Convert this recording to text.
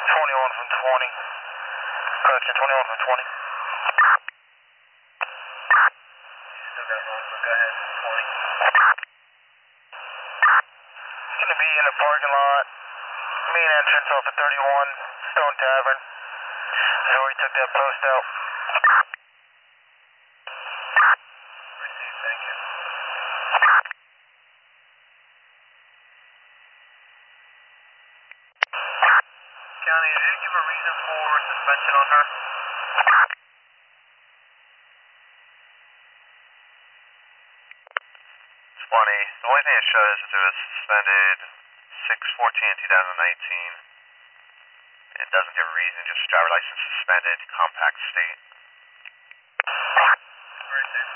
21 from 20. Correction, 21 from 20. Still got long, but go ahead, 20. He's going to be in the parking lot. Main entrance off of 31, Stone Tavern. That's where he took that post out. Received, thank you. County, did you give a reason for suspension on her? 20. The only thing it shows is it was suspended 6/14/2019. It doesn't give a reason, just driver license suspended, compact state. Very safe.